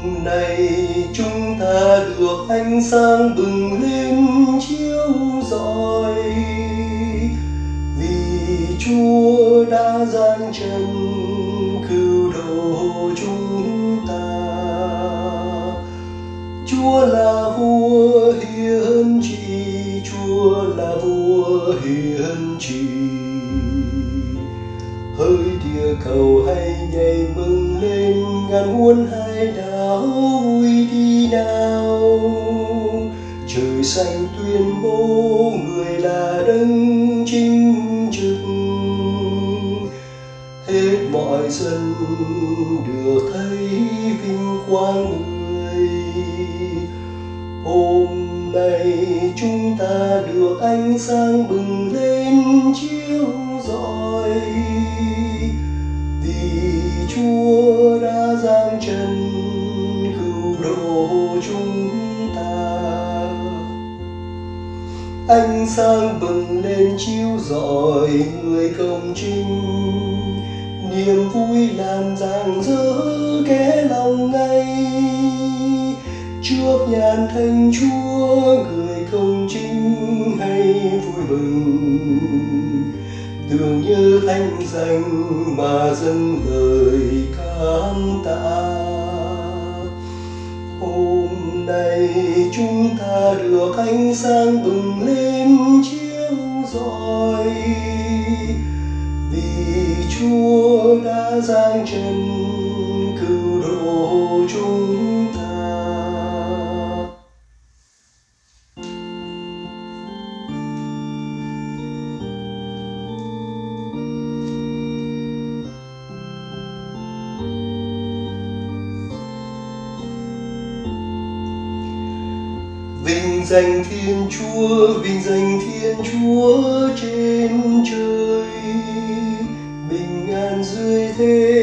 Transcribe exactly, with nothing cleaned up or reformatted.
nay chúng ta được ánh sáng bừng lên chiếu rọi, vì Chúa đã giáng chân cứu độ chúng ta. Chúa là vua hiền trị, Chúa là vua hiền trị. Hỡi địa cầu hãy nhảy mừng lên, ngàn muôn hải đảo vui đi nào. Trời xanh tuyên bố người là đấng chính trực, hết mọi dân được thấy vinh quang người. Hôm nay chúng ta được ánh sáng bừng lên chiếu rọi, vì Chúa đã giáng chân cứu độ chúng ta. Ánh sáng bừng lên chiếu rọi người công chính, niềm vui làm rạng rỡ kẽ lòng ngay. Trước nhàn thánh Chúa người công chính hay vui mừng, tưởng nhớ thánh danh mà dâng lời cảm tạ. Hôm nay chúng ta được ánh sáng bừng lên chiếu rọi, vì Chúa đã giáng chân cứu độ chúng ta. Vinh danh Thiên Chúa, vinh danh Thiên Chúa trên trời, bình an dưới thế